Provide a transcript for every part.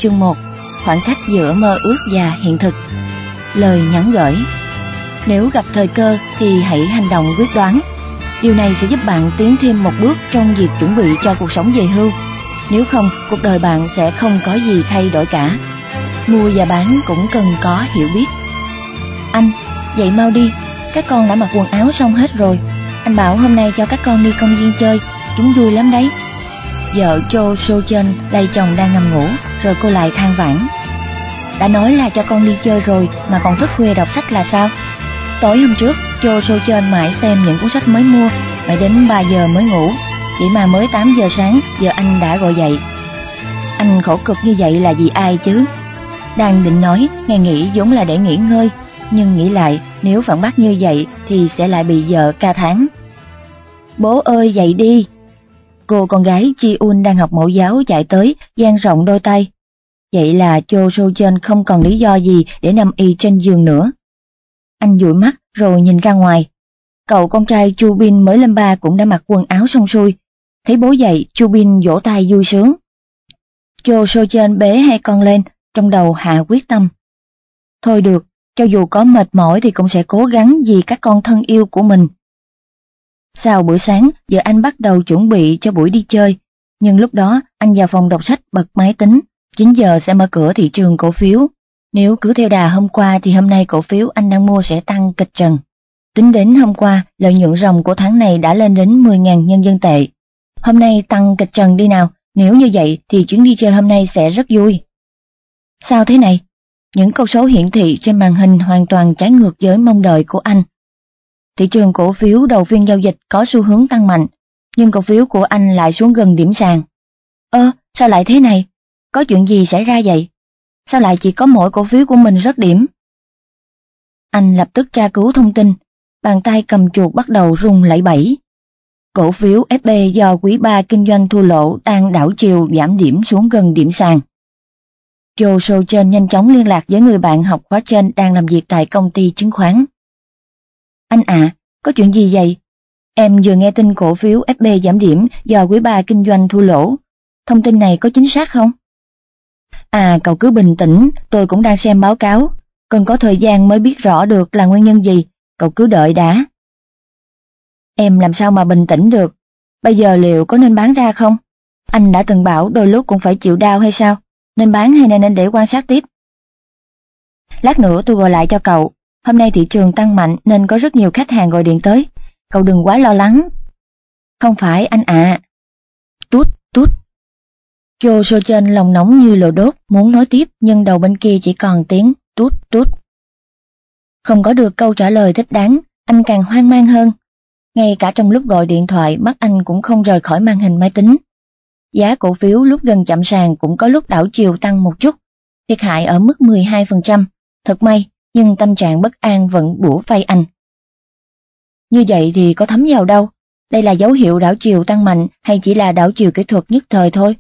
chương 1, khoảng cách giữa mơ ước và hiện thực. Lời nhắn gửi: nếu gặp thời cơ thì hãy hành động quyết đoán. Điều này sẽ giúp bạn tiến thêm một bước trong việc chuẩn bị cho cuộc sống về hưu. Nếu không, cuộc đời bạn sẽ không có gì thay đổi cả. Mua và bán cũng cần có hiểu biết. Anh, dậy mau đi, các con đã mặc quần áo xong hết rồi. Anh bảo hôm nay cho các con đi công viên chơi, chúng vui lắm đấy. Vợ Cho So Chun lay chồng đang nằm ngủ, rồi cô lại than vãn: đã nói là cho con đi chơi rồi mà còn thức khuya đọc sách là sao? Tối hôm trước, Cho So Chun mãi xem những cuốn sách mới mua, mãi đến 3 giờ mới ngủ. Vậy mà mới 8 giờ sáng, giờ anh đã gọi dậy. Anh khổ cực như vậy là vì ai chứ? Đang định nói, ngày nghỉ vốn là để nghỉ ngơi, nhưng nghĩ lại, nếu phản bác như vậy thì sẽ lại bị vợ ca thán. Bố ơi dậy đi! Cô con gái Ji Un đang học mẫu giáo chạy tới, dang rộng đôi tay. Vậy là Cho So Chun không còn lý do gì để nằm ì trên giường nữa. Anh dụi mắt rồi nhìn ra ngoài. Cậu con trai Chu Bin mới lên 3 cũng đã mặc quần áo xong xuôi. Thấy bố dậy, Chu Bin vỗ tay vui sướng. Cho So Chun bế hai con lên, trong đầu hạ quyết tâm. Thôi được, cho dù có mệt mỏi thì cũng sẽ cố gắng vì các con thân yêu của mình. Sau bữa sáng, giờ anh bắt đầu chuẩn bị cho buổi đi chơi. Nhưng lúc đó, anh vào phòng đọc sách bật máy tính. 9 giờ sẽ mở cửa thị trường cổ phiếu. Nếu cứ theo đà hôm qua thì hôm nay cổ phiếu anh đang mua sẽ tăng kịch trần. Tính đến hôm qua, lợi nhuận ròng của tháng này đã lên đến 10.000 nhân dân tệ. Hôm nay tăng kịch trần đi nào, nếu như vậy thì chuyến đi chơi hôm nay sẽ rất vui. Sao thế này? Những con số hiển thị trên màn hình hoàn toàn trái ngược với mong đợi của anh. Thị trường cổ phiếu đầu phiên giao dịch có xu hướng tăng mạnh, nhưng cổ phiếu của anh lại xuống gần điểm sàn. Sao lại thế này? Có chuyện gì xảy ra vậy? Sao lại chỉ có mỗi cổ phiếu của mình rớt điểm? Anh lập tức tra cứu thông tin, bàn tay cầm chuột bắt đầu run lẩy bẩy. Cổ phiếu FB do quý 3 kinh doanh thua lỗ đang đảo chiều giảm điểm xuống gần điểm sàn. Cho So Chun nhanh chóng liên lạc với người bạn học khóa trên đang làm việc tại công ty chứng khoán. Anh à, có chuyện gì vậy? Em vừa nghe tin cổ phiếu FB giảm điểm do quý 3 kinh doanh thua lỗ. Thông tin này có chính xác không? À, cậu cứ bình tĩnh, tôi cũng đang xem báo cáo. Cần có thời gian mới biết rõ được là nguyên nhân gì, cậu cứ đợi đã. Em làm sao mà bình tĩnh được? Bây giờ liệu có nên bán ra không? Anh đã từng bảo đôi lúc cũng phải chịu đau hay sao? Nên bán hay nên để quan sát tiếp? Lát nữa tôi gọi lại cho cậu. Hôm nay thị trường tăng mạnh nên có rất nhiều khách hàng gọi điện tới. Cậu đừng quá lo lắng. Không phải anh ạ. Tút, tút. Cho So Chun lòng nóng như lò đốt, muốn nói tiếp nhưng đầu bên kia chỉ còn tiếng tút tút. Không có được câu trả lời thích đáng, anh càng hoang mang hơn. Ngay cả trong lúc gọi điện thoại, mắt anh cũng không rời khỏi màn hình máy tính. Giá cổ phiếu lúc gần chạm sàn cũng có lúc đảo chiều tăng một chút, thiệt hại ở mức 12%, thật may, nhưng tâm trạng bất an vẫn bủa vây anh. Như vậy thì có thấm vào đâu? Đây là dấu hiệu đảo chiều tăng mạnh hay chỉ là đảo chiều kỹ thuật nhất thời thôi?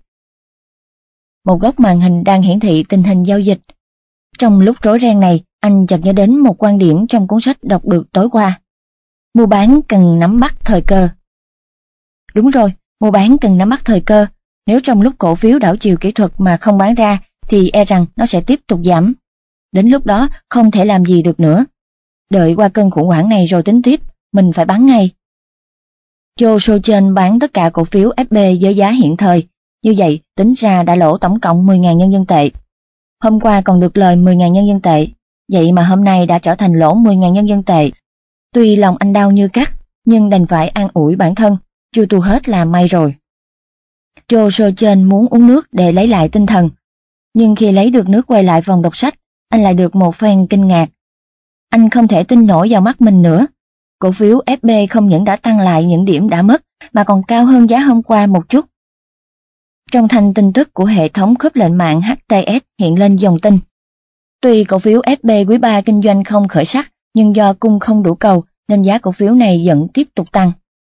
Một góc màn hình đang hiển thị tình hình giao dịch. Trong lúc rối ren này, anh chợt nhớ đến một quan điểm trong cuốn sách đọc được tối qua. Mua bán cần nắm bắt thời cơ. Đúng rồi, mua bán cần nắm bắt thời cơ. Nếu trong lúc cổ phiếu đảo chiều kỹ thuật mà không bán ra, thì e rằng nó sẽ tiếp tục giảm. Đến lúc đó không thể làm gì được nữa. Đợi qua cơn khủng hoảng này rồi tính tiếp, mình phải bán ngay. Cho So Chun bán tất cả cổ phiếu FB với giá hiện thời. Như vậy, tính ra đã lỗ tổng cộng 10.000 nhân dân tệ. Hôm qua còn được lời 10.000 nhân dân tệ, vậy mà hôm nay đã trở thành lỗ 10.000 nhân dân tệ. Tuy lòng anh đau như cắt, nhưng đành phải an ủi bản thân, chưa tu hết là may rồi. Cho So Chun muốn uống nước để lấy lại tinh thần, nhưng khi lấy được nước quay lại phòng đọc sách, anh lại được một phen kinh ngạc. Anh không thể tin nổi vào mắt mình nữa. Cổ phiếu FB không những đã tăng lại những điểm đã mất, mà còn cao hơn giá hôm qua một chút. Trong thanh tin tức của hệ thống khớp lệnh mạng HTS hiện lên dòng tin. Tuy cổ phiếu FB quý 3 kinh doanh không khởi sắc, nhưng do cung không đủ cầu nên giá cổ phiếu này vẫn tiếp tục tăng.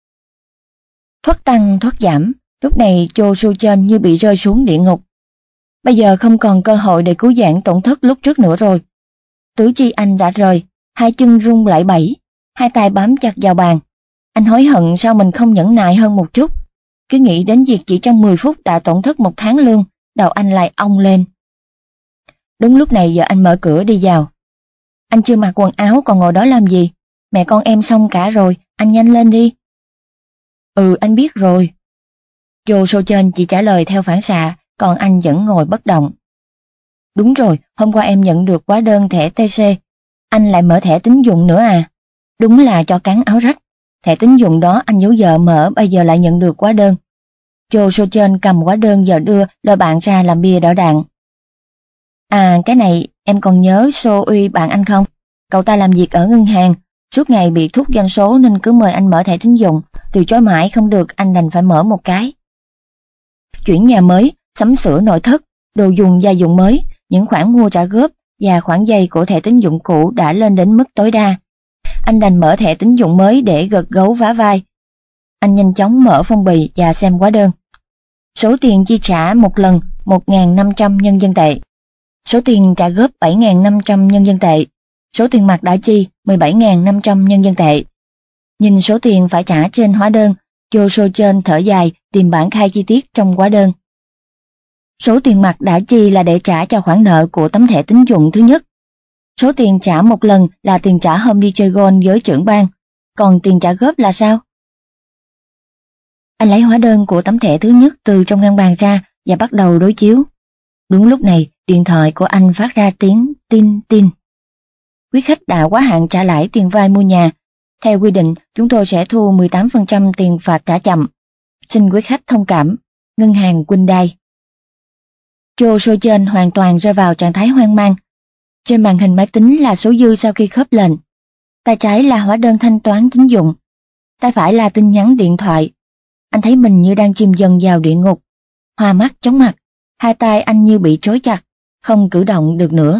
Thoát tăng thoát giảm, lúc này Cho So Chun như bị rơi xuống địa ngục. Bây giờ không còn cơ hội để cứu vãn tổn thất lúc trước nữa rồi. Tứ chi anh đã rời, hai chân run lẩy bẩy, hai tay bám chặt vào bàn. Anh hối hận sao mình không nhẫn nại hơn một chút. Cứ nghĩ đến việc chỉ trong 10 phút đã tổn thất 1 tháng lương, đầu anh lại ong lên. Đúng lúc này vợ anh mở cửa đi vào. Anh chưa mặc quần áo còn ngồi đó làm gì? Mẹ con em xong cả rồi, anh nhanh lên đi. Ừ, anh biết rồi. Jo Sochen chỉ trả lời theo phản xạ, còn anh vẫn ngồi bất động. Đúng rồi, hôm qua em nhận được hóa đơn thẻ TC. Anh lại mở thẻ tín dụng nữa à? Đúng là cho cắn áo rách. Thẻ tín dụng đó anh giấu vợ mở, bây giờ lại nhận được hóa đơn. Jo Sochen cầm hóa đơn giờ đưa lôi bạn ra làm bia đỡ đạn. À, cái này em còn nhớ So Uy bạn anh không? Cậu ta làm việc ở ngân hàng, suốt ngày bị thúc doanh số nên cứ mời anh mở thẻ tín dụng, từ chối mãi không được anh đành phải mở một cái. Chuyển nhà mới, sắm sửa nội thất, đồ dùng gia dụng mới, những khoản mua trả góp và khoản vay của thẻ tín dụng cũ đã lên đến mức tối đa. Anh đành mở thẻ tín dụng mới để gật gấu vá vai. Anh nhanh chóng mở phong bì và xem hóa đơn. Số tiền chi trả một lần 1.500 nhân dân tệ. Số tiền trả góp 7.500 nhân dân tệ. Số tiền mặt đã chi 17.500 nhân dân tệ. Nhìn số tiền phải trả trên hóa đơn, Jo Sochen thở dài tìm bản khai chi tiết trong hóa đơn. Số tiền mặt đã chi là để trả cho khoản nợ của tấm thẻ tín dụng thứ nhất. Số tiền trả một lần là tiền trả hôm đi chơi golf với trưởng ban, còn tiền trả góp là sao? Anh lấy hóa đơn của tấm thẻ thứ nhất từ trong ngăn bàn ra và bắt đầu đối chiếu. Đúng lúc này, điện thoại của anh phát ra tiếng tin tin. Quý khách đã quá hạn trả lãi tiền vay mua nhà. Theo quy định, chúng tôi sẽ thu 18% tiền phạt trả chậm. Xin quý khách thông cảm. Ngân hàng Hyundai. Jo Sochen hoàn toàn rơi vào trạng thái hoang mang. Trên màn hình máy tính là số dư sau khi khớp lệnh. Tay trái là hóa đơn thanh toán tín dụng. Tay phải là tin nhắn điện thoại. Anh thấy mình như đang chìm dần vào địa ngục. Hoa mắt chóng mặt, hai tay anh như bị trói chặt, không cử động được nữa.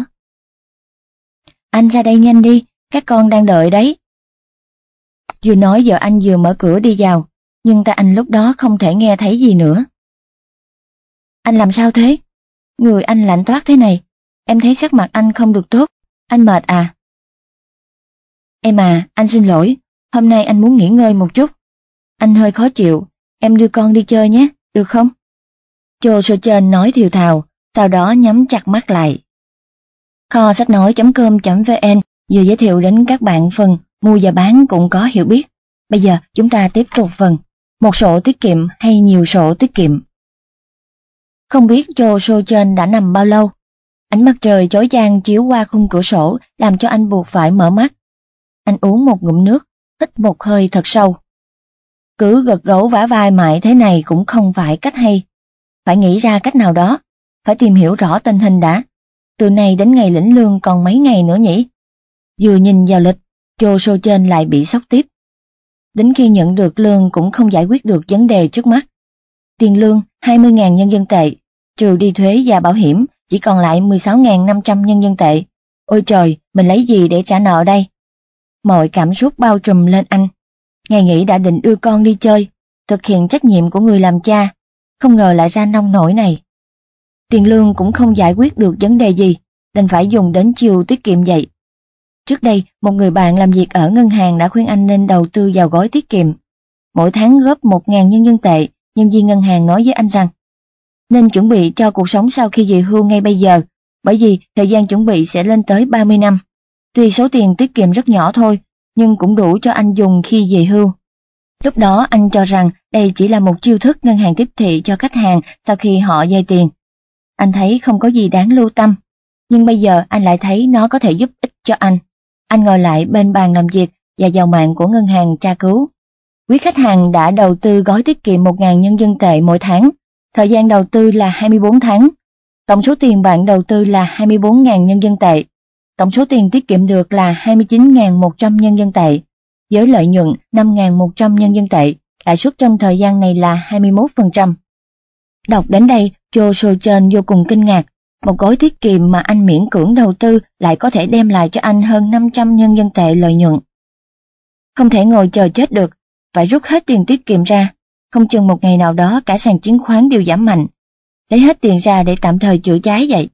Anh ra đây nhanh đi, các con đang đợi đấy. Vừa nói vợ anh vừa mở cửa đi vào, nhưng tay anh lúc đó không thể nghe thấy gì nữa. Anh làm sao thế? Người anh lạnh toát thế này, em thấy sắc mặt anh không được tốt, anh mệt à? Em à, anh xin lỗi, hôm nay anh muốn nghỉ ngơi một chút. Anh hơi khó chịu, em đưa con đi chơi nhé, được không? Jo Sochen nói thều thào, sau đó nhắm chặt mắt lại. Kho sách nói.com.vn vừa giới thiệu đến các bạn phần mua và bán cũng có hiểu biết. Bây giờ chúng ta tiếp tục phần một sổ tiết kiệm hay nhiều sổ tiết kiệm. Không biết Jo Sochen đã nằm bao lâu. Ánh mặt trời chói chang chiếu qua khung cửa sổ làm cho anh buộc phải mở mắt. Anh uống một ngụm nước, hít một hơi thật sâu. Cứ gật gấu vả vai mãi thế này cũng không phải cách hay. Phải nghĩ ra cách nào đó, phải tìm hiểu rõ tình hình đã. Từ nay đến ngày lĩnh lương còn mấy ngày nữa nhỉ? Vừa nhìn vào lịch, Jo Sochen lại bị sốc tiếp. Đến khi nhận được lương cũng không giải quyết được vấn đề trước mắt. Tiền lương 20.000 nhân dân tệ, trừ đi thuế và bảo hiểm, chỉ còn lại 16.500 nhân dân tệ. Ôi trời, mình lấy gì để trả nợ đây? Mọi cảm xúc bao trùm lên anh. Ngày nghỉ đã định đưa con đi chơi, thực hiện trách nhiệm của người làm cha, không ngờ lại ra nông nổi này. Tiền lương cũng không giải quyết được vấn đề gì, đành phải dùng đến chiêu tiết kiệm vậy. Trước đây, một người bạn làm việc ở ngân hàng đã khuyên anh nên đầu tư vào gói tiết kiệm. Mỗi tháng góp 1.000 nhân dân tệ, nhân viên ngân hàng nói với anh rằng nên chuẩn bị cho cuộc sống sau khi về hưu ngay bây giờ, bởi vì thời gian chuẩn bị sẽ lên tới 30 năm. Tuy số tiền tiết kiệm rất nhỏ thôi, nhưng cũng đủ cho anh dùng khi về hưu. Lúc đó anh cho rằng đây chỉ là một chiêu thức ngân hàng tiếp thị cho khách hàng sau khi họ vay tiền. Anh thấy không có gì đáng lưu tâm, nhưng bây giờ anh lại thấy nó có thể giúp ích cho anh. Anh ngồi lại bên bàn làm việc và vào mạng của ngân hàng tra cứu. Quý khách hàng đã đầu tư gói tiết kiệm 1.000 nhân dân tệ mỗi tháng. Thời gian đầu tư là 24 tháng. Tổng số tiền bạn đầu tư là 24.000 nhân dân tệ. Tổng số tiền tiết kiệm được là 29.100 nhân dân tệ. Với lợi nhuận 5.100 nhân dân tệ, lãi suất trong thời gian này là 21%. Đọc đến đây, Jo Sochen vô cùng kinh ngạc. Một gói tiết kiệm mà anh miễn cưỡng đầu tư lại có thể đem lại cho anh hơn 500 nhân dân tệ lợi nhuận. Không thể ngồi chờ chết được, phải rút hết tiền tiết kiệm ra, không chừng một ngày nào đó cả sàn chứng khoán đều giảm mạnh. Lấy hết tiền ra để tạm thời chữa cháy vậy.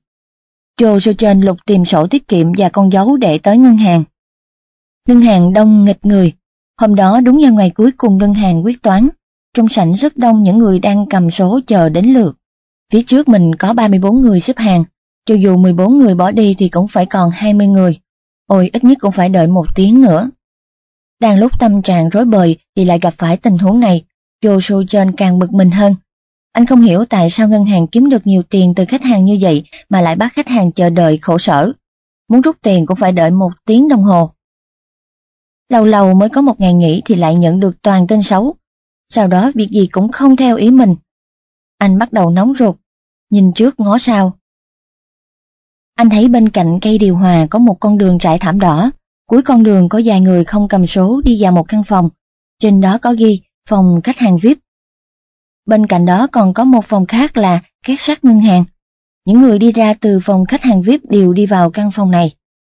Jo Sochen lục tìm sổ tiết kiệm và con dấu để tới ngân hàng. Ngân hàng đông nghịch người. Hôm đó đúng vào ngày cuối cùng ngân hàng quyết toán. Trong sảnh rất đông những người đang cầm số chờ đến lượt. Phía trước mình có 34 người xếp hàng, Cho dù 14 người bỏ đi thì cũng phải còn 20 người. Ôi, ít nhất cũng phải đợi 1 tiếng nữa. Đang lúc tâm trạng rối bời thì lại gặp phải tình huống này, Jo Soo-jeon càng bực mình hơn. Anh không hiểu tại sao ngân hàng kiếm được nhiều tiền từ khách hàng như vậy mà lại bắt khách hàng chờ đợi khổ sở. Muốn rút tiền cũng phải đợi 1 tiếng đồng hồ. Lâu lâu mới có một ngày nghỉ thì lại nhận được toàn tin xấu. Sau đó việc gì cũng không theo ý mình. Anh bắt đầu nóng ruột, nhìn trước ngó sau. Anh thấy bên cạnh cây điều hòa có một con đường trải thảm đỏ. Cuối con đường có vài người không cầm số đi vào một căn phòng. Trên đó có ghi phòng khách hàng VIP. Bên cạnh đó còn có một phòng khác là két sắt ngân hàng. Những người đi ra từ phòng khách hàng VIP đều đi vào căn phòng này.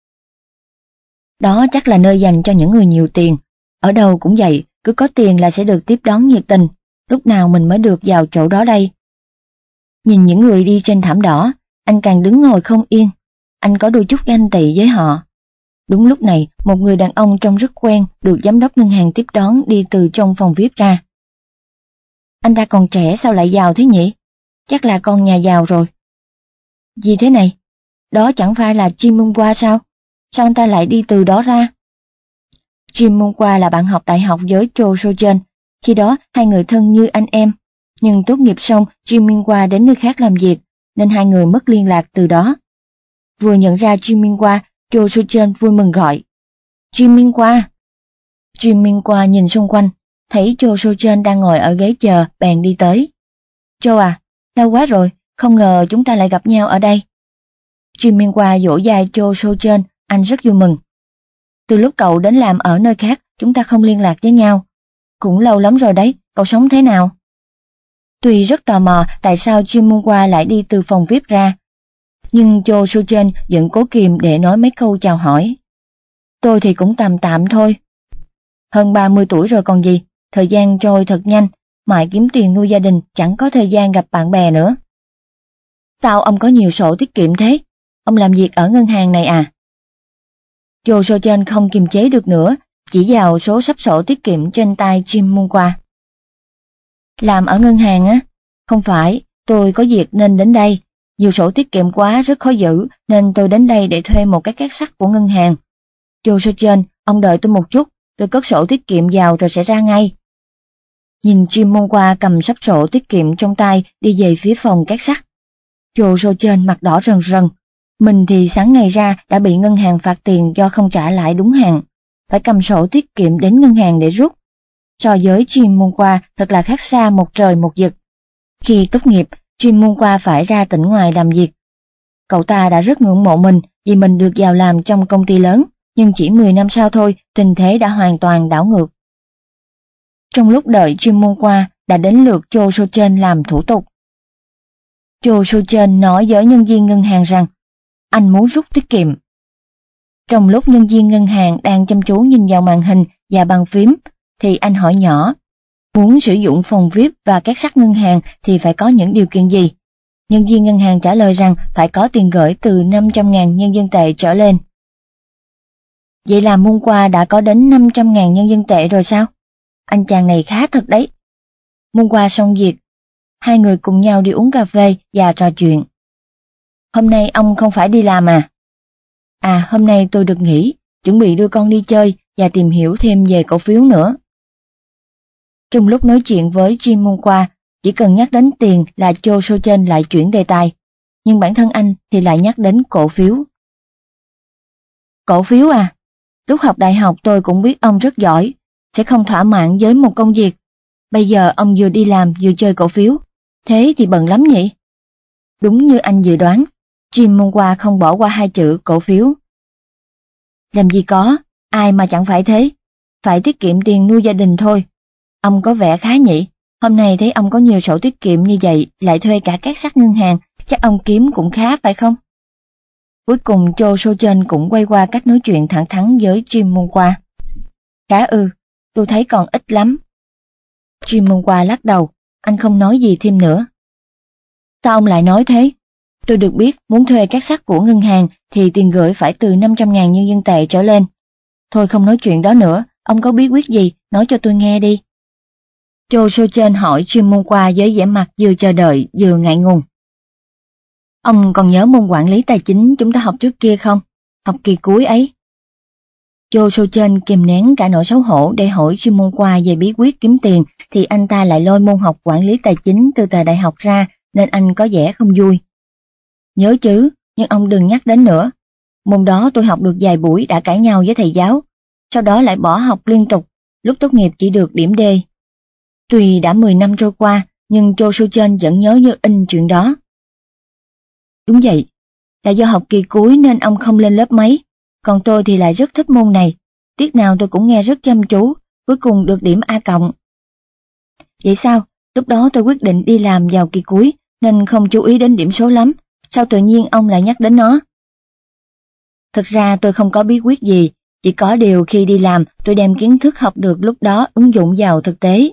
Đó chắc là nơi dành cho những người nhiều tiền. Ở đâu cũng vậy, cứ có tiền là sẽ được tiếp đón nhiệt tình. Lúc nào mình mới được vào chỗ đó đây? Nhìn những người đi trên thảm đỏ, anh càng đứng ngồi không yên. Anh có đôi chút ganh tị với họ. Đúng lúc này, một người đàn ông trông rất quen được giám đốc ngân hàng tiếp đón đi từ trong phòng VIP ra. Anh ta còn trẻ sao lại giàu thế nhỉ? Chắc là con nhà giàu rồi. Gì thế này? Đó chẳng phải là Jim Mung-kwa sao? Sao anh ta lại đi từ đó ra? Jim Mung-kwa là bạn học đại học với Jo Soo-jeon. Khi đó hai người thân như anh em. Nhưng tốt nghiệp xong, Jim Mung-kwa đến nơi khác làm việc, nên hai người mất liên lạc từ đó. Vừa nhận ra Jim Mung-kwa, Jo Soo-jeon vui mừng gọi. Jim Mung-kwa. Jim Mung-kwa nhìn xung quanh, thấy Jo Soo-jeon đang ngồi ở ghế chờ, bèn đi tới. Jo à, lâu quá rồi, không ngờ chúng ta lại gặp nhau ở đây. Jim Mung-kwa vỗ vai Jo Soo-jeon, anh rất vui mừng. Từ lúc cậu đến làm ở nơi khác, chúng ta không liên lạc với nhau. Cũng lâu lắm rồi đấy, cậu sống thế nào? Tuy rất tò mò tại sao Jim Mung-kwa lại đi từ phòng VIP ra, nhưng Jo Soo-jeon vẫn cố kìm để nói mấy câu chào hỏi. Tôi thì cũng tạm tạm thôi. Hơn 30 tuổi rồi còn gì, thời gian trôi thật nhanh, mãi kiếm tiền nuôi gia đình, chẳng có thời gian gặp bạn bè nữa. Sao ông có nhiều sổ tiết kiệm thế? Ông làm việc ở ngân hàng này à? Jo Soo-jeon không kiềm chế được nữa, chỉ vào số sắp sổ tiết kiệm trên tay Jim Mung-kwa. Làm ở ngân hàng á? Không phải, tôi có việc nên đến đây. Nhiều sổ tiết kiệm quá rất khó giữ, nên tôi đến đây để thuê một cái két sắt của ngân hàng. Jo Soo-jeon, ông đợi tôi một chút, tôi cất sổ tiết kiệm vào rồi sẽ ra ngay. Nhìn Jim Mung-kwa cầm sắp sổ tiết kiệm trong tay đi về phía phòng két sắt. Jo Soo-jeon mặt đỏ rần rần. Mình thì sáng ngày ra đã bị ngân hàng phạt tiền do không trả lãi đúng hạn, phải cầm sổ tiết kiệm đến ngân hàng để rút. So với Jim Mung-kwa thật là khác xa một trời một vực. Khi tốt nghiệp, Jim Mung-kwa phải ra tỉnh ngoài làm việc. Cậu ta đã rất ngưỡng mộ mình vì mình được vào làm trong công ty lớn, nhưng chỉ 10 năm sau thôi, tình thế đã hoàn toàn đảo ngược. Trong lúc đợi Jim Mung-kwa đã đến lượt Jo Soo-jeon làm thủ tục. Jo Soo-jeon nói với nhân viên ngân hàng rằng anh muốn rút tiết kiệm. Trong lúc nhân viên ngân hàng đang chăm chú nhìn vào màn hình và bàn phím, thì anh hỏi nhỏ, muốn sử dụng phòng VIP và két sắt ngân hàng thì phải có những điều kiện gì? Nhân viên ngân hàng trả lời rằng phải có tiền gửi từ 500.000 nhân dân tệ trở lên. Vậy là Mung-kwa đã có đến 500.000 nhân dân tệ rồi sao? Anh chàng này khá thật đấy. Mung-kwa xong việc, hai người cùng nhau đi uống cà phê và trò chuyện. Hôm nay ông không phải đi làm à? À, hôm nay tôi được nghỉ, chuẩn bị đưa con đi chơi và tìm hiểu thêm về cổ phiếu nữa. Trong lúc nói chuyện với Jim Mung-kwa, chỉ cần nhắc đến tiền là Jo Soo-jeon lại chuyển đề tài, nhưng bản thân anh thì lại nhắc đến cổ phiếu. Cổ phiếu à? Lúc học đại học tôi cũng biết ông rất giỏi, sẽ không thỏa mãn với một công việc. Bây giờ ông vừa đi làm vừa chơi cổ phiếu, thế thì bận lắm nhỉ? Đúng như anh dự đoán, Jim Mung-kwa không bỏ qua hai chữ cổ phiếu. Làm gì có, ai mà chẳng phải thế, phải tiết kiệm tiền nuôi gia đình thôi. Ông có vẻ khá nhỉ, hôm nay thấy ông có nhiều sổ tiết kiệm như vậy, lại thuê cả két sắt ngân hàng, chắc ông kiếm cũng khá phải không? Cuối cùng Jo Soo-jeon cũng quay qua cách nói chuyện thẳng thắn với Jim Mung-kwa. Khá tôi thấy còn ít lắm. Jim Mung-kwa lắc đầu, anh không nói gì thêm nữa. Sao ông lại nói thế? Tôi được biết muốn thuê két sắt của ngân hàng thì tiền gửi phải từ 500.000 nhân dân tệ trở lên. Thôi không nói chuyện đó nữa, ông có bí quyết gì, nói cho tôi nghe đi. Jo Soo-jeon hỏi Jim Mung-kwa với vẻ mặt vừa chờ đợi vừa ngại ngùng. Ông còn nhớ môn quản lý tài chính chúng ta học trước kia không? Học kỳ cuối ấy. Cho Soo-chên kìm nén cả nỗi xấu hổ để hỏi Jim Mong-kwa về bí quyết kiếm tiền, thì anh ta lại lôi môn học quản lý tài chính từ thời đại học ra, nên anh có vẻ không vui. Nhớ chứ, nhưng ông đừng nhắc đến nữa. Môn đó tôi học được vài buổi đã cãi nhau với thầy giáo, sau đó lại bỏ học liên tục, lúc tốt nghiệp chỉ được điểm D. Tuy đã 10 năm trôi qua, nhưng Cho Soo-chên vẫn nhớ như in chuyện đó. Đúng vậy, là do học kỳ cuối nên ông không lên lớp mấy, còn tôi thì lại rất thích môn này, tiết nào tôi cũng nghe rất chăm chú, cuối cùng được điểm A+. Vậy sao? Lúc đó tôi quyết định đi làm vào kỳ cuối nên không chú ý đến điểm số lắm, sao tự nhiên ông lại nhắc đến nó? Thực ra tôi không có bí quyết gì, chỉ có điều khi đi làm tôi đem kiến thức học được lúc đó ứng dụng vào thực tế.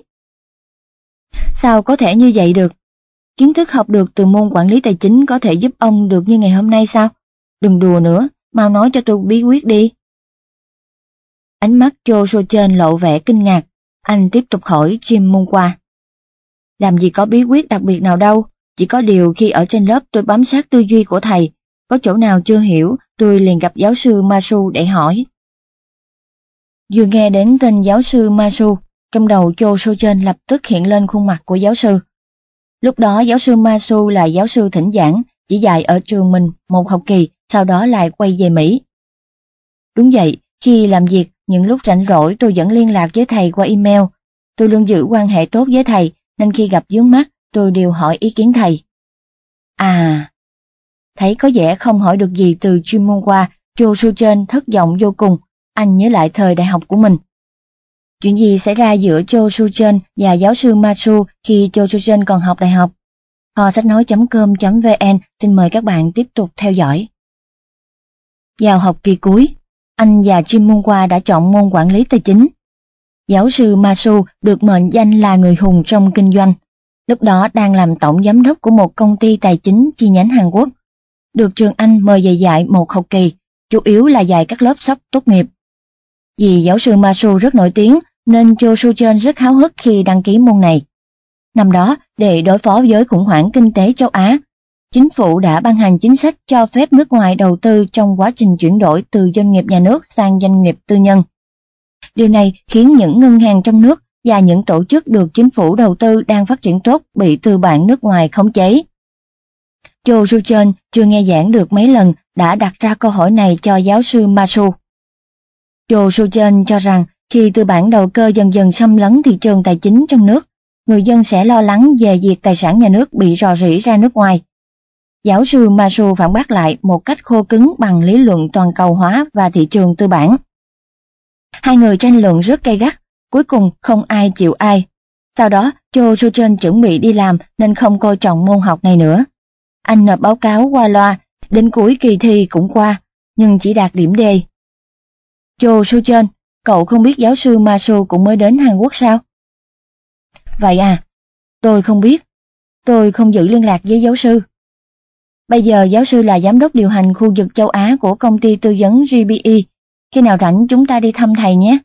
Sao có thể như vậy được? Kiến thức học được từ môn quản lý tài chính có thể giúp ông được như ngày hôm nay sao? Đừng đùa nữa, mau nói cho tôi bí quyết đi. Ánh mắt Cho Soo-chên lộ vẻ kinh ngạc, anh tiếp tục hỏi Jim Mong-kwa. Làm gì có bí quyết đặc biệt nào đâu, chỉ có điều khi ở trên lớp tôi bám sát tư duy của thầy, có chỗ nào chưa hiểu tôi liền gặp giáo sư Masu để hỏi. Vừa nghe đến tên giáo sư Masu, trong đầu Cho Soo-chên lập tức hiện lên khuôn mặt của giáo sư. Lúc đó giáo sư Masu là giáo sư thỉnh giảng, chỉ dạy ở trường mình một học kỳ, sau đó lại quay về Mỹ. Đúng vậy, khi làm việc, những lúc rảnh rỗi tôi vẫn liên lạc với thầy qua email. Tôi luôn giữ quan hệ tốt với thầy, nên khi gặp vướng mắc, tôi đều hỏi ý kiến thầy. À, thấy có vẻ không hỏi được gì từ Jim Mong-kwa, Cho Soo-chên thất vọng vô cùng, anh nhớ lại thời đại học của mình. Chuyện gì xảy ra giữa Cho Soo-chên và giáo sư Masu khi Cho Soo-chên còn học đại học? Kho sách nói.com.vn xin mời các bạn tiếp tục theo dõi. Vào học kỳ cuối, anh và Jim Mong-kwa đã chọn môn quản lý tài chính. Giáo sư Masu được mệnh danh là người hùng trong kinh doanh, lúc đó đang làm tổng giám đốc của một công ty tài chính chi nhánh Hàn Quốc. Được trường Anh mời về dạy một học kỳ, chủ yếu là dạy các lớp sắp tốt nghiệp. Vì giáo sư Masu rất nổi tiếng nên Cho Soo-chên rất háo hức khi đăng ký môn này. Năm đó, để đối phó với khủng hoảng kinh tế châu Á, chính phủ đã ban hành chính sách cho phép nước ngoài đầu tư trong quá trình chuyển đổi từ doanh nghiệp nhà nước sang doanh nghiệp tư nhân. Điều này khiến những ngân hàng trong nước và những tổ chức được chính phủ đầu tư đang phát triển tốt bị tư bản nước ngoài khống chế. Cho Soo-chên chưa nghe giảng được mấy lần đã đặt ra câu hỏi này cho giáo sư Masu. Cho Soo-chên cho rằng khi tư bản đầu cơ dần dần xâm lấn thị trường tài chính trong nước, người dân sẽ lo lắng về việc tài sản nhà nước bị rò rỉ ra nước ngoài. Giáo sư Masu phản bác lại một cách khô cứng bằng lý luận toàn cầu hóa và thị trường tư bản. Hai người tranh luận rất gay gắt, cuối cùng không ai chịu ai. Sau đó, Cho Soo-chên chuẩn bị đi làm nên không coi trọng môn học này nữa. Anh nộp báo cáo qua loa, đến cuối kỳ thi cũng qua, nhưng chỉ đạt điểm D. Cho Soo-chên, cậu không biết giáo sư Masu cũng mới đến Hàn Quốc sao? Vậy à, tôi không biết, tôi không giữ liên lạc với giáo sư. Bây giờ giáo sư là giám đốc điều hành khu vực châu Á của công ty tư vấn GBE, khi nào rảnh chúng ta đi thăm thầy nhé.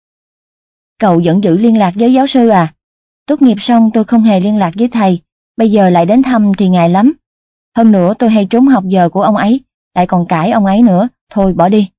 Cậu vẫn giữ liên lạc với giáo sư à? Tốt nghiệp xong tôi không hề liên lạc với thầy, bây giờ lại đến thăm thì ngại lắm. Hơn nữa tôi hay trốn học giờ của ông ấy, lại còn cãi ông ấy nữa, thôi bỏ đi.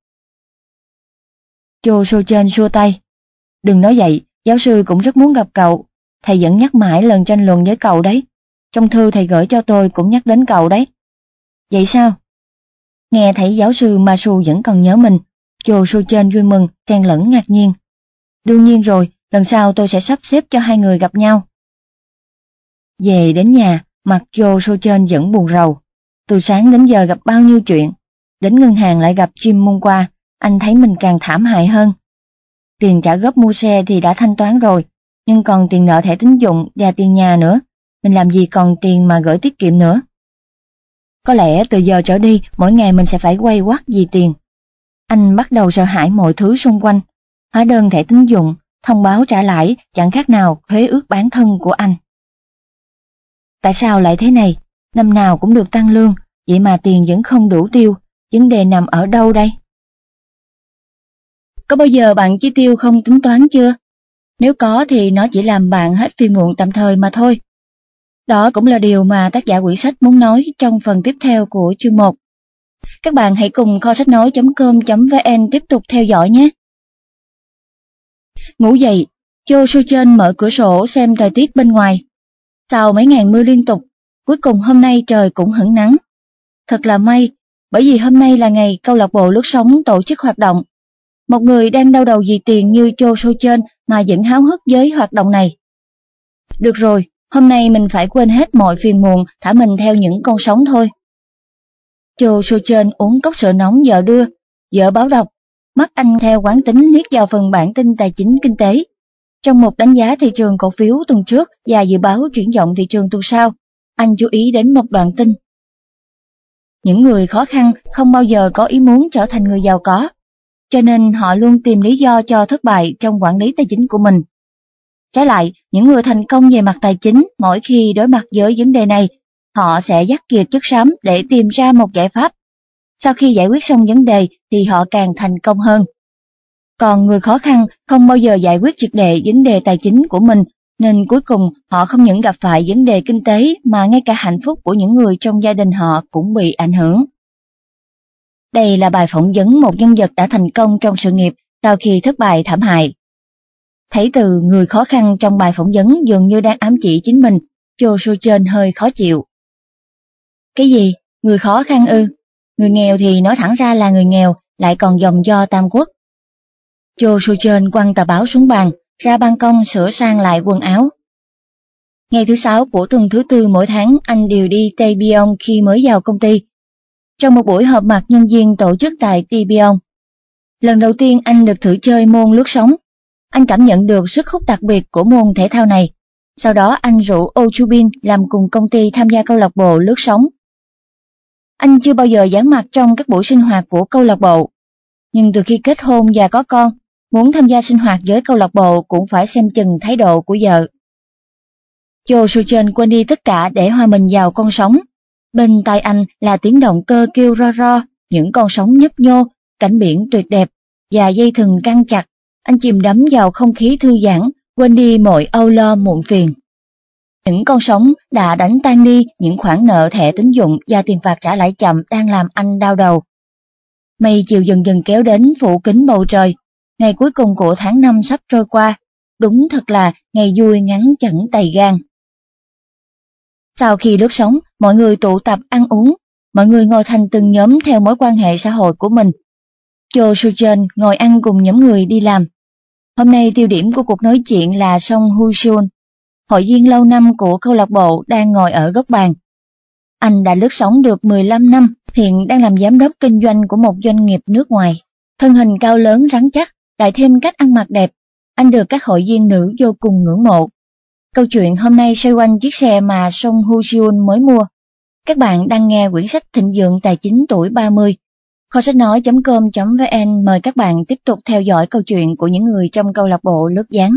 Cho Soo-chên xua tay. Đừng nói vậy, giáo sư cũng rất muốn gặp cậu, thầy vẫn nhắc mãi lần tranh luận với cậu đấy. Trong thư thầy gửi cho tôi cũng nhắc đến cậu đấy. Vậy sao? Nghe thấy giáo sư Masu vẫn còn nhớ mình, Cho Soo-chên vui mừng, xen lẫn ngạc nhiên. Đương nhiên rồi, lần sau tôi sẽ sắp xếp cho hai người gặp nhau. Về đến nhà, mặt Cho Soo-chên vẫn buồn rầu. Từ sáng đến giờ gặp bao nhiêu chuyện, đến ngân hàng lại gặp Jim Mong-kwa, anh thấy mình càng thảm hại hơn. Tiền trả góp mua xe thì đã thanh toán rồi, nhưng còn tiền nợ thẻ tín dụng và tiền nhà nữa, mình làm gì còn tiền mà gửi tiết kiệm nữa. Có lẽ từ giờ trở đi, mỗi ngày mình sẽ phải quay quắt vì tiền. Anh bắt đầu sợ hãi mọi thứ xung quanh, hóa đơn thẻ tín dụng, thông báo trả lãi chẳng khác nào khế ước bản thân của anh. Tại sao lại thế này? Năm nào cũng được tăng lương, vậy mà tiền vẫn không đủ tiêu, vấn đề nằm ở đâu đây? Có bao giờ bạn chi tiêu không tính toán chưa? Nếu có thì nó chỉ làm bạn hết phiền muộn tạm thời mà thôi. Đó cũng là điều mà tác giả quyển sách muốn nói trong phần tiếp theo của chương 1. Các bạn hãy cùng kho sách nói.com.vn tiếp tục theo dõi nhé. Ngủ dậy, Cho Soo-chun mở cửa sổ xem thời tiết bên ngoài. Sau mấy ngày mưa liên tục, cuối cùng hôm nay trời cũng hửng nắng. Thật là may, bởi vì hôm nay là ngày câu lạc bộ lướt sóng tổ chức hoạt động. Một người đang đau đầu vì tiền như Cho Soo-chun mà vẫn háo hức với hoạt động này. Được rồi, hôm nay mình phải quên hết mọi phiền muộn, thả mình theo những con sóng thôi. Cho Soo-chun uống cốc sữa nóng vợ đưa, vợ báo đọc, mắt anh theo quán tính liếc vào phần bản tin tài chính kinh tế. Trong một đánh giá thị trường cổ phiếu tuần trước và dự báo triển vọng thị trường tuần sau, anh chú ý đến một đoạn tin. Những người khó khăn không bao giờ có ý muốn trở thành người giàu có, cho nên họ luôn tìm lý do cho thất bại trong quản lý tài chính của mình. Trái lại, những người thành công về mặt tài chính mỗi khi đối mặt với vấn đề này, họ sẽ dắt kìa chất xám để tìm ra một giải pháp. Sau khi giải quyết xong vấn đề thì họ càng thành công hơn. Còn người khó khăn không bao giờ giải quyết triệt để vấn đề tài chính của mình, nên cuối cùng họ không những gặp phải vấn đề kinh tế mà ngay cả hạnh phúc của những người trong gia đình họ cũng bị ảnh hưởng. Đây là bài phỏng vấn một nhân vật đã thành công trong sự nghiệp sau khi thất bại thảm hại. Thấy từ người khó khăn trong bài phỏng vấn dường như đang ám chỉ chính mình, Cho Soo-chun hơi khó chịu. Cái gì? Người khó khăn ư? Người nghèo thì nói thẳng ra là người nghèo, lại còn dòng do Tam Quốc. Cho Soo-chun quăng tờ báo xuống bàn, ra ban công sửa sang lại quần áo. Ngày thứ 6 của tuần thứ 4 mỗi tháng anh đều đi Taepyeong khi mới vào công ty. Trong một buổi họp mặt nhân viên tổ chức tại Taepyeong, lần đầu tiên anh được thử chơi môn lướt sóng. Anh cảm nhận được sức hút đặc biệt của môn thể thao này. Sau đó anh rủ Oh Chu-bin làm cùng công ty tham gia câu lạc bộ lướt sóng. Anh chưa bao giờ gián mặt trong các buổi sinh hoạt của câu lạc bộ. Nhưng từ khi kết hôn và có con, muốn tham gia sinh hoạt với câu lạc bộ cũng phải xem chừng thái độ của vợ. Cho Soo-chun quên đi tất cả để hòa mình vào con sóng. Bên tai anh là tiếng động cơ kêu ro ro, những con sóng nhấp nhô, cảnh biển tuyệt đẹp và dây thừng căng chặt. Anh chìm đắm vào không khí thư giãn, quên đi mọi âu lo muộn phiền. Những con sóng đã đánh tan đi những khoản nợ thẻ tín dụng và tiền phạt trả lãi chậm đang làm anh đau đầu. Mây chiều dần dần kéo đến phủ kín bầu trời. Ngày cuối cùng của tháng 5 sắp trôi qua. Đúng thật là ngày vui ngắn chẳng tày gan. Sau khi lướt sóng, mọi người tụ tập ăn uống. Mọi người ngồi thành từng nhóm theo mối quan hệ xã hội của mình. Cho Soo-chun ngồi ăn cùng nhóm người đi làm. Hôm nay tiêu điểm của cuộc nói chuyện là Song Hu-chun, hội viên lâu năm của câu lạc bộ đang ngồi ở góc bàn. Anh đã lướt sóng được 15 năm, hiện đang làm giám đốc kinh doanh của một doanh nghiệp nước ngoài. Thân hình cao lớn rắn chắc, lại thêm cách ăn mặc đẹp, anh được các hội viên nữ vô cùng ngưỡng mộ. Câu chuyện hôm nay xoay quanh chiếc xe mà Song Hu-chun mới mua. Các bạn đang nghe quyển sách Thịnh vượng tài chính tuổi 30. Kho sách nói.com.vn mời các bạn tiếp tục theo dõi câu chuyện của những người trong câu lạc bộ lướt ván.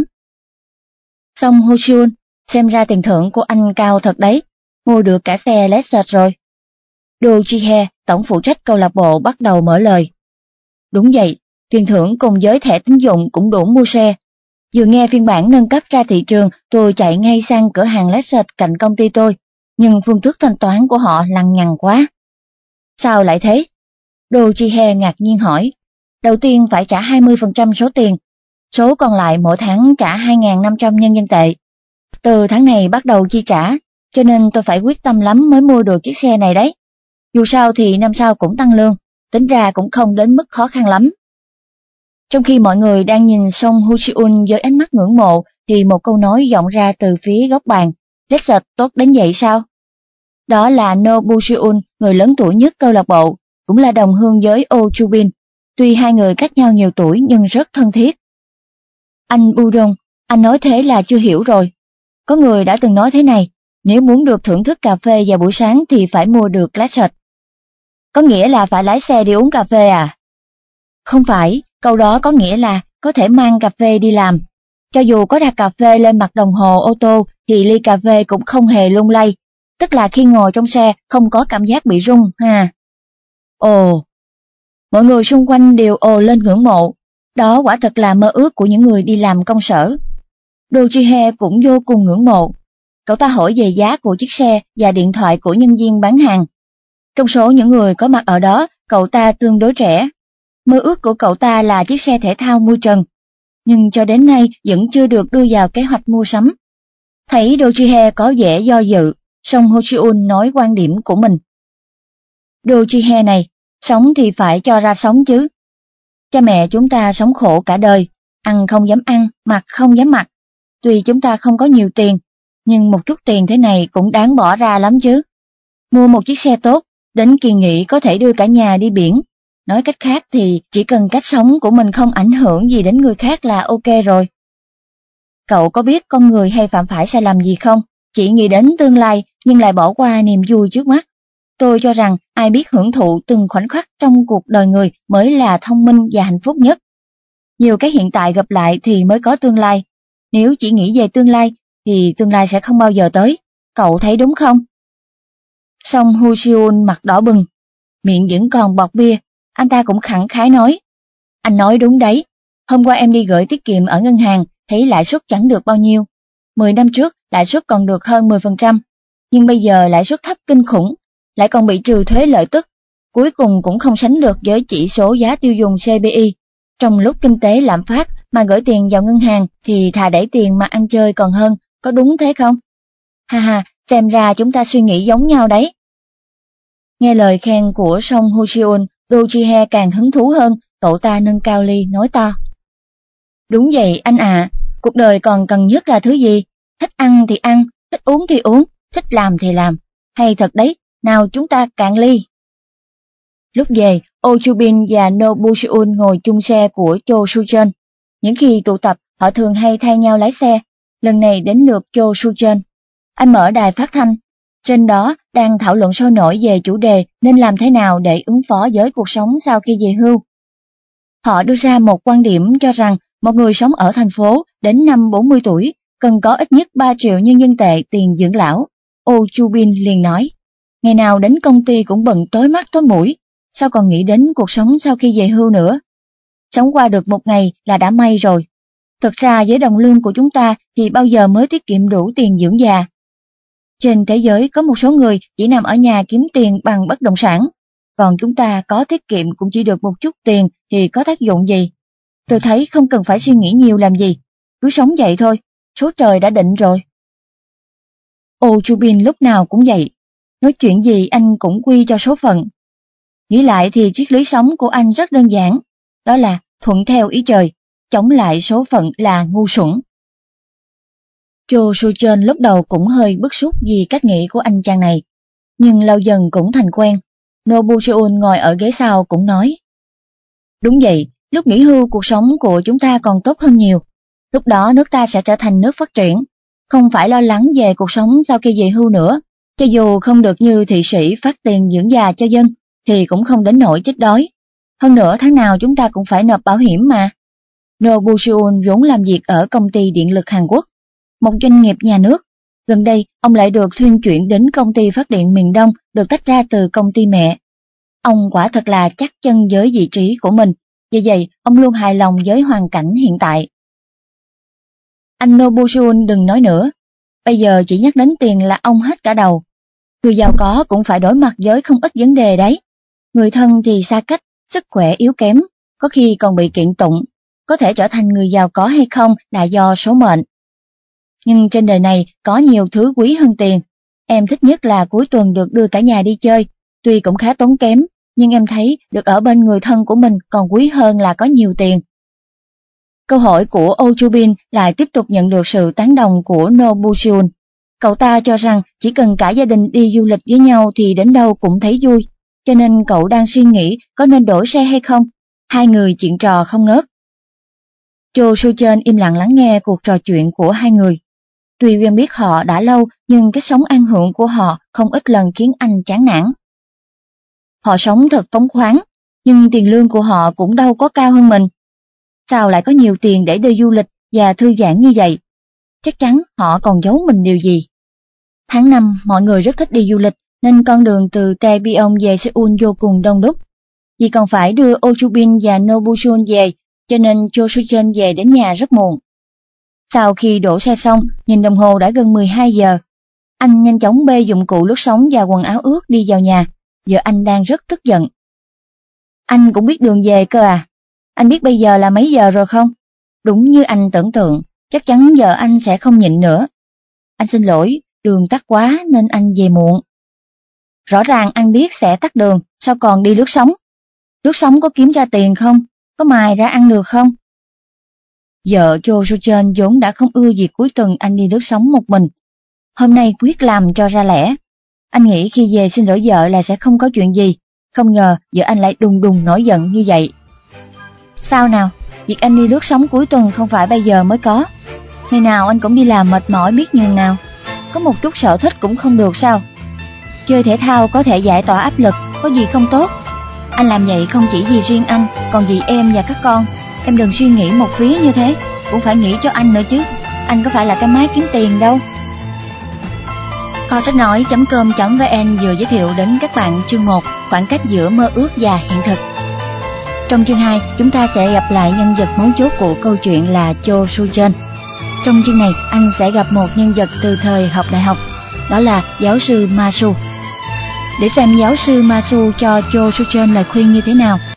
Song Hu-chun, xem ra tiền thưởng của anh cao thật đấy, mua được cả xe Lexus rồi. Do Ji-hye, tổng phụ trách câu lạc bộ bắt đầu mở lời. Đúng vậy, tiền thưởng cùng với thẻ tín dụng cũng đủ mua xe. Vừa nghe phiên bản nâng cấp ra thị trường, tôi chạy ngay sang cửa hàng Lexus cạnh công ty tôi, nhưng phương thức thanh toán của họ lằng nhằng quá. Sao lại thế? Do Ji-hye ngạc nhiên hỏi. Đầu tiên phải trả 20% số tiền, số còn lại mỗi tháng trả 2.500 nhân dân tệ. Từ tháng này bắt đầu chi trả, cho nên tôi phải quyết tâm lắm mới mua được chiếc xe này đấy. Dù sao thì năm sau cũng tăng lương, tính ra cũng không đến mức khó khăn lắm. Trong khi mọi người đang nhìn Song Hu-chun với ánh mắt ngưỡng mộ, thì một câu nói vọng ra từ phía góc bàn. Lexus tốt đến vậy sao? Đó là No Bu-chun, người lớn tuổi nhất câu lạc bộ, cũng là đồng hương với Oh Chu-bin. Tuy hai người cách nhau nhiều tuổi nhưng rất thân thiết. Anh Budong, anh nói thế là chưa hiểu rồi. Có người đã từng nói thế này, nếu muốn được thưởng thức cà phê vào buổi sáng thì phải mua được Lexus. Có nghĩa là phải lái xe đi uống cà phê à? Không phải, câu đó có nghĩa là có thể mang cà phê đi làm. Cho dù có đặt cà phê lên mặt đồng hồ ô tô thì ly cà phê cũng không hề lung lay, tức là khi ngồi trong xe không có cảm giác bị rung ha. Ồ, mọi người xung quanh đều ồ lên ngưỡng mộ, đó quả thật là mơ ước của những người đi làm công sở. Do Ji-hye cũng vô cùng ngưỡng mộ. cậu ta hỏi về giá của chiếc xe và điện thoại của nhân viên bán hàng. Trong số những người có mặt ở đó, cậu ta tương đối trẻ. Mơ ước của cậu ta là chiếc xe thể thao mui trần, nhưng cho đến nay vẫn chưa được đưa vào kế hoạch mua sắm. Thấy Do Ji-hye có vẻ do dự, Song Ho-cheon nói quan điểm của mình. Do Ji-hye này, sống thì phải cho ra sống chứ. Cha mẹ chúng ta sống khổ cả đời, ăn không dám ăn, mặc không dám mặc. Tuy chúng ta không có nhiều tiền, nhưng một chút tiền thế này cũng đáng bỏ ra lắm chứ. Mua một chiếc xe tốt, đến kỳ nghỉ có thể đưa cả nhà đi biển. Nói cách khác thì chỉ cần cách sống của mình không ảnh hưởng gì đến người khác là ok rồi. Cậu có biết con người hay phạm phải sai lầm gì không? Chỉ nghĩ đến tương lai nhưng lại bỏ qua niềm vui trước mắt. Tôi cho rằng ai biết hưởng thụ từng khoảnh khắc trong cuộc đời người mới là thông minh và hạnh phúc nhất. Nhiều cái hiện tại gặp lại thì mới có tương lai. Nếu chỉ nghĩ về tương lai thì tương lai sẽ không bao giờ tới. Cậu thấy đúng không? Song Ho-cheon mặt đỏ bừng, miệng vẫn còn bọt bia. Anh ta cũng khẳng khái nói. Anh nói đúng đấy. Hôm qua em đi gửi tiết kiệm ở ngân hàng, thấy lãi suất chẳng được bao nhiêu. 10 năm trước, lãi suất còn được hơn 10%, nhưng bây giờ lãi suất thấp kinh khủng, lại còn bị trừ thuế lợi tức. Cuối cùng cũng không sánh được với chỉ số giá tiêu dùng CPI. Trong lúc kinh tế lạm phát mà gửi tiền vào ngân hàng thì thà đẩy tiền mà ăn chơi còn hơn, có đúng thế không? Ha ha, xem ra chúng ta suy nghĩ giống nhau đấy. Nghe lời khen của Song Ho-cheon, Do Ji-hye càng hứng thú hơn, cậu ta nâng cao ly nói to. Đúng vậy anh ạ, cuộc đời còn cần nhất là thứ gì? Thích ăn thì ăn, thích uống thì uống, thích làm thì làm. Hay thật đấy, nào chúng ta cạn ly. Lúc về, Oh Joo-bin và No Bu-seun ngồi chung xe của Cho Su-jeon. Những khi tụ tập, họ thường hay thay nhau lái xe. Lần này đến lượt Cho Su-jeon. Anh mở đài phát thanh. Trên đó đang thảo luận sôi nổi về chủ đề nên làm thế nào để ứng phó với cuộc sống sau khi về hưu. Họ đưa ra một quan điểm cho rằng một người sống ở thành phố đến năm 40 tuổi cần có ít nhất 3 triệu nhân dân tệ tiền dưỡng lão. Oh Joo-bin liền nói, ngày nào đến công ty cũng bận tối mắt tối mũi, sao còn nghĩ đến cuộc sống sau khi về hưu nữa. Sống qua được một ngày là đã may rồi. Thực ra với đồng lương của chúng ta thì bao giờ mới tiết kiệm đủ tiền dưỡng già. Trên thế giới có một số người chỉ nằm ở nhà kiếm tiền bằng bất động sản, còn chúng ta có tiết kiệm cũng chỉ được một chút tiền thì có tác dụng gì. Tôi thấy không cần phải suy nghĩ nhiều làm gì, cứ sống vậy thôi, số trời đã định rồi. Oh Joo-bin lúc nào cũng vậy, nói chuyện gì anh cũng quy cho số phận. Nghĩ lại thì triết lý sống của anh rất đơn giản, đó là thuận theo ý trời, chống lại số phận là ngu xuẩn. Cho Su-jeon lúc đầu cũng hơi bức xúc vì cách nghĩ của anh chàng này, nhưng lâu dần cũng thành quen. No Bu-seun ngồi ở ghế sau cũng nói. Đúng vậy, lúc nghỉ hưu cuộc sống của chúng ta còn tốt hơn nhiều. Lúc đó nước ta sẽ trở thành nước phát triển, không phải lo lắng về cuộc sống sau khi về hưu nữa. Cho dù không được như thị sĩ phát tiền dưỡng già cho dân, thì cũng không đến nỗi chết đói. Hơn nữa tháng nào chúng ta cũng phải nộp bảo hiểm mà. No Bu-seun vốn làm việc ở công ty điện lực Hàn Quốc, một doanh nghiệp nhà nước. Gần đây, ông lại được thuyên chuyển đến công ty phát điện miền Đông được tách ra từ công ty mẹ. Ông quả thật là chắc chân với vị trí của mình, vì vậy ông luôn hài lòng với hoàn cảnh hiện tại. Anh No Bu-seun đừng nói nữa, bây giờ chỉ nhắc đến tiền là ông hết cả đầu. Người giàu có cũng phải đối mặt với không ít vấn đề đấy. Người thân thì xa cách, sức khỏe yếu kém, có khi còn bị kiện tụng. Có thể trở thành người giàu có hay không là do số mệnh. Nhưng trên đời này có nhiều thứ quý hơn tiền. Em thích nhất là cuối tuần được đưa cả nhà đi chơi, tuy cũng khá tốn kém, nhưng em thấy được ở bên người thân của mình còn quý hơn là có nhiều tiền. Câu hỏi của Oh Joo-bin lại tiếp tục nhận được sự tán đồng của No Bu-seun. Cậu ta cho rằng chỉ cần cả gia đình đi du lịch với nhau thì đến đâu cũng thấy vui, cho nên cậu đang suy nghĩ có nên đổi xe hay không. Hai người chuyện trò không ngớt. Cho Su-jeon im lặng lắng nghe cuộc trò chuyện của hai người. Tuy quen biết họ đã lâu nhưng cách sống ăn hưởng của họ không ít lần khiến anh chán nản. Họ sống thật phóng khoáng, nhưng tiền lương của họ cũng đâu có cao hơn mình. Sao lại có nhiều tiền để đi du lịch và thư giãn như vậy? Chắc chắn họ còn giấu mình điều gì. Tháng 5 mọi người rất thích đi du lịch nên con đường từ Daejeon về Seoul vô cùng đông đúc. Vì còn phải đưa Oh Joo-bin và No Bu-seun về, cho nên Cho Su-jeon về đến nhà rất muộn. Sau khi đổ xe xong, nhìn đồng hồ đã gần 12 giờ, Anh nhanh chóng bê dụng cụ lướt sóng và quần áo ướt đi vào nhà. Vợ anh đang rất tức giận. Anh cũng biết đường về cơ à? Anh biết bây giờ là mấy giờ rồi không? Đúng như anh tưởng tượng, chắc chắn vợ anh sẽ không nhịn nữa. Anh xin lỗi, đường tắc quá nên anh về muộn. Rõ ràng anh biết sẽ tắc đường, sao còn đi lướt sóng? Lướt sóng có kiếm ra tiền không? Có mài ra ăn được không? Vợ Cho Soo-chun vốn đã không ưa việc cuối tuần anh đi lướt sóng một mình. Hôm nay quyết làm cho ra lẽ. Anh nghĩ khi về xin lỗi vợ là sẽ không có chuyện gì, không ngờ vợ anh lại đùng đùng nổi giận như vậy. Sao nào, việc anh đi lướt sóng cuối tuần không phải bây giờ mới có. Ngày nào anh cũng đi làm mệt mỏi biết nhường nào. Có một chút sở thích cũng không được sao? Chơi thể thao có thể giải tỏa áp lực, có gì không tốt. Anh làm vậy không chỉ vì riêng anh, còn vì em và các con. Em đừng suy nghĩ một phía như thế, cũng phải nghĩ cho anh nữa chứ. Anh có phải là cái máy kiếm tiền đâu. Kho sách nói.com.vn vừa giới thiệu đến các bạn chương 1, khoảng cách giữa mơ ước và hiện thực. Trong chương 2, chúng ta sẽ gặp lại nhân vật mấu chốt của câu chuyện là Cho Soo-chun. Trong chương này, anh sẽ gặp một nhân vật từ thời học đại học, đó là giáo sư Ma Soo. Để xem giáo sư Ma Soo cho Cho Soo-chun lời khuyên như thế nào,